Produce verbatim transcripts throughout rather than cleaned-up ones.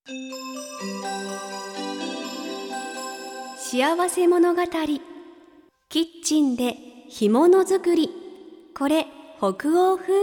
幸せ物語。キッチンで干物作り。これ北欧風？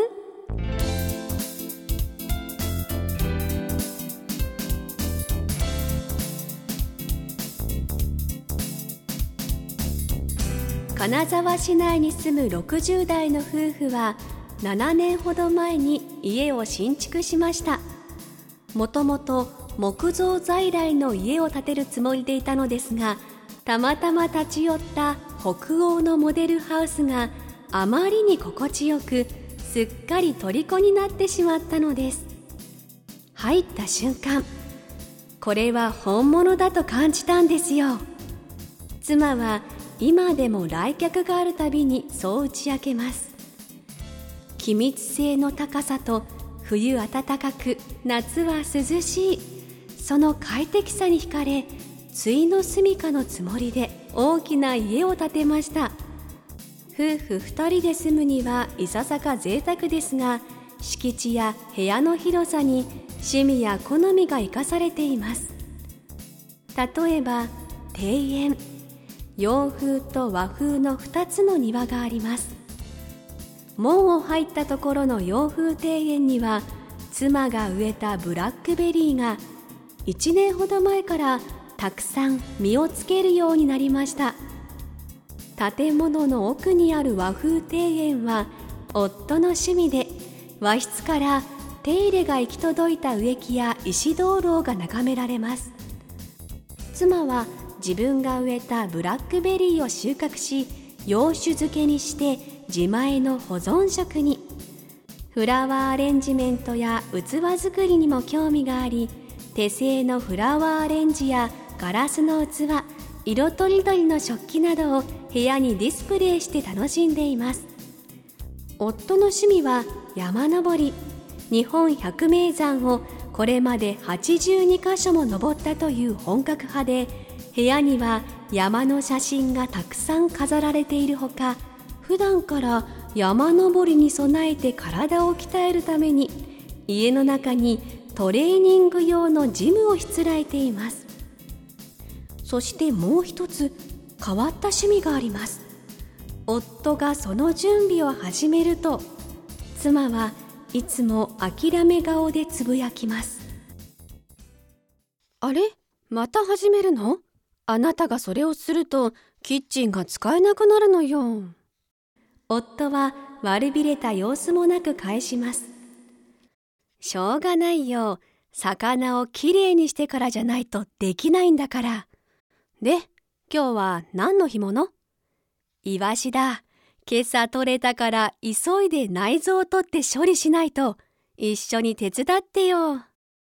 金沢市内に住むろくじゅう代の夫婦はななねんほど前に家を新築しました。もともと木造在来の家を建てるつもりでいたのですが、たまたま立ち寄った北欧のモデルハウスがあまりに心地よく、すっかり虜になってしまったのです。入った瞬間、これは本物だと感じたんですよ。妻は今でも来客があるたびにそう打ち明けます。気密性の高さと冬暖かく夏は涼しい、その快適さに惹かれ、終の住処のつもりで大きな家を建てました。夫婦二人で住むにはいささか贅沢ですが、敷地や部屋の広さに趣味や好みが生かされています。例えば庭園、洋風と和風のふたつの庭があります。門を入ったところの洋風庭園には、妻が植えたブラックベリーがいちねんほど前からたくさん実をつけるようになりました。建物の奥にある和風庭園は夫の趣味で、和室から手入れが行き届いた植木や石灯籠が眺められます。妻は自分が植えたブラックベリーを収穫し、洋酒漬けにして自前の保存食に。フラワーアレンジメントや器作りにも興味があり、手製のフラワーアレンジやガラスの器、色とりどりの食器などを部屋にディスプレイして楽しんでいます。夫の趣味は山登り。日本百名山をこれまではちじゅうにかしょも登ったという本格派で、部屋には山の写真がたくさん飾られているほか、普段から山登りに備えて体を鍛えるために、家の中にトレーニング用のジムをしつらえています。そしてもう一つ変わった趣味があります。夫がその準備を始めると、妻はいつも諦め顔でつぶやきます。あれ？また始めるの？あなたがそれをするとキッチンが使えなくなるのよ。夫は悪びれた様子もなく返します。しょうがないよ。魚をきれいにしてからじゃないとできないんだから。で、今日は何の干物？イワシだ。今朝取れたから急いで内臓を取って処理しないと。一緒に手伝ってよ。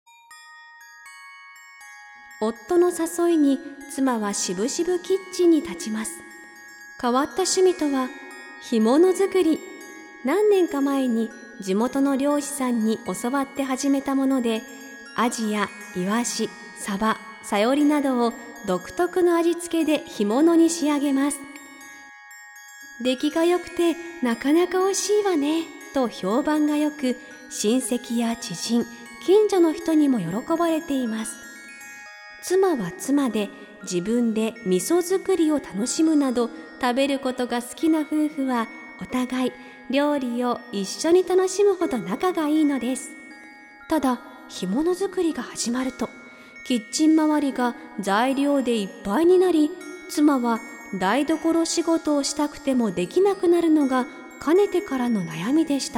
夫の誘いに妻はしぶしぶキッチンに立ちます。変わった趣味とは干物作り。何年か前に地元の漁師さんに教わって始めたもので、アジやイワシ、サバ、サヨリなどを独特の味付けで干物に仕上げます。出来が良くてなかなか美味しいわねと評判が良く、親戚や知人、近所の人にも喜ばれています。妻は妻で自分で味噌作りを楽しむなど、食べることが好きな夫婦はお互い料理を一緒に楽しむほど仲がいいのです。ただ干物作りが始まると、キッチン周りが材料でいっぱいになり、妻は台所仕事をしたくてもできなくなるのがかねてからの悩みでした。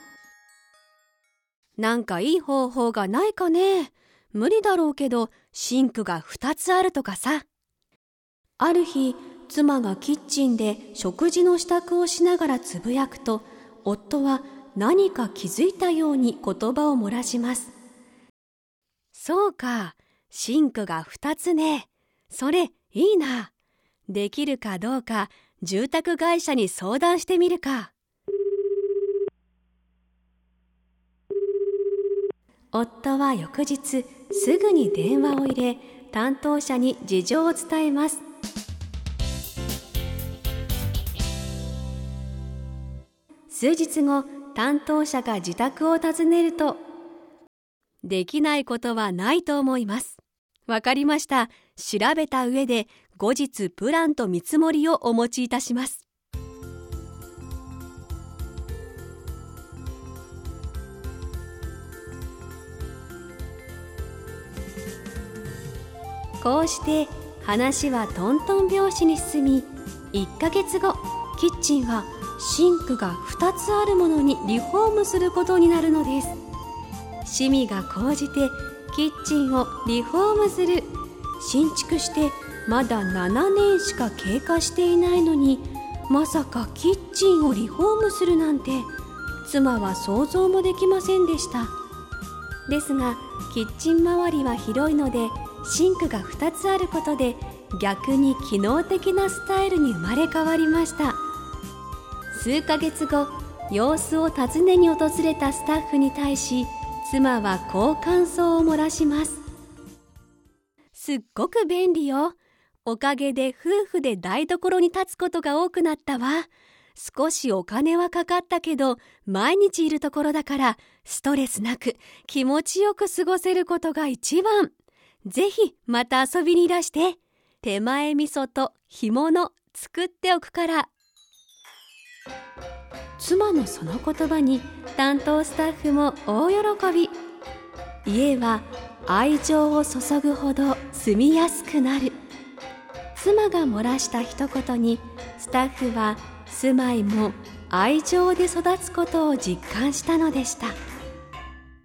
なんかいい方法がないかね。無理だろうけどシンクがふたつあるとかさ。ある日、妻がキッチンで食事の支度をしながらつぶやくと、夫は何か気づいたように言葉を漏らします。そうか、シンクがふたつね。それいいな。できるかどうか住宅会社に相談してみるか。夫は翌日すぐに電話を入れ、担当者に事情を伝えます。数日後、担当者が自宅を訪ねると、 できないことはないと思います。わかりました。調べた上で後日プランと見積もりをお持ちいたします。こうして話はトントン拍子に進み、いっかげつご、キッチンはシンクがふたつあるものにリフォームすることになるのです。趣味が高じてキッチンをリフォームする。新築してまだななねんしか経過していないのに、まさかキッチンをリフォームするなんて、妻は想像もできませんでした。ですがキッチン周りは広いので、シンクがふたつあることで逆に機能的なスタイルに生まれ変わりました。数ヶ月後、様子を訪ねに訪れたスタッフに対し、妻はこう感想を漏らします。すっごく便利よ。おかげで夫婦で台所に立つことが多くなったわ。少しお金はかかったけど、毎日いるところだからストレスなく気持ちよく過ごせることが一番。ぜひまた遊びにいらして。手前味噌と干物作っておくから。妻のその言葉に担当スタッフも大喜び。家は愛情を注ぐほど住みやすくなる。妻が漏らした一言に、スタッフは住まいも愛情で育つことを実感したのでした。